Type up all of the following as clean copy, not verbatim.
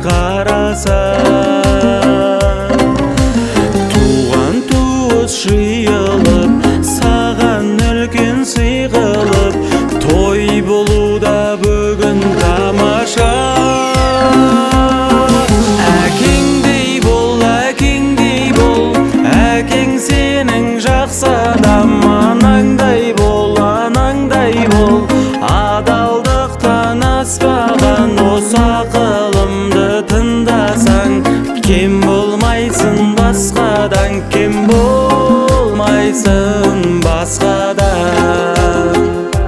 қараса. Туған туыс жиылып, саған үлкен сый қылып, той болуда бүгін тамаша. Әкеңдей бол, әкең сенің жақсы адам. Анаңдай бол, адалдықтан аспаған осы ақылымды тыңдасаң, кем болмайсың басқадан, кем болмайсың басқадан.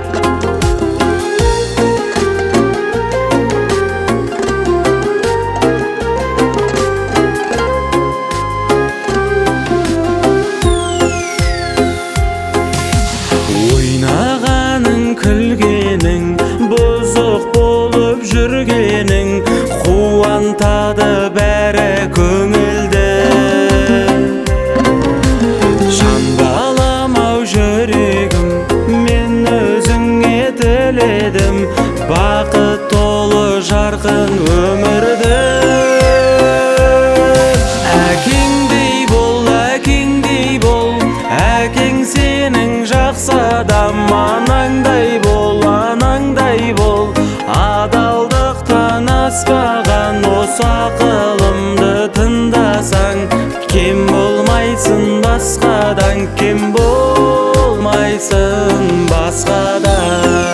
Ойнағаның, күлгенің, бұзық болып жүргенің қуантады бәрі көңілді. Шамдаламау жүрегім, мен өзіңе тіледім бақыт толы жарқын өмірді. Әкеңдей бол, әкең сенің жақсы адам. Анаңдай бол, адалдықтан аспаған осы ақылымды тыңдасаң, кем болмайсың басқадан, кем болмайсың басқадан.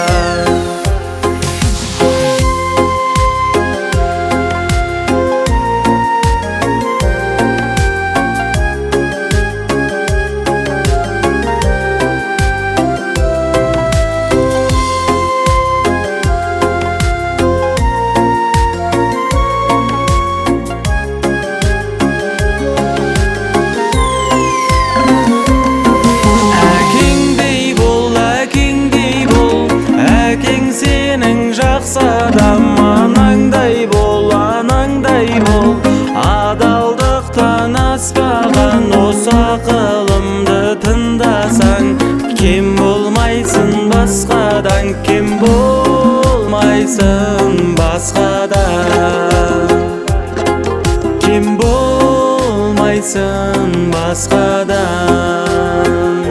Анаңдай бол, адалдықтан аспаған осы ақылымды тыңдасаң, кем болмайсың басқадан, кем болмайсың басқадан, кем болмайсың басқадан.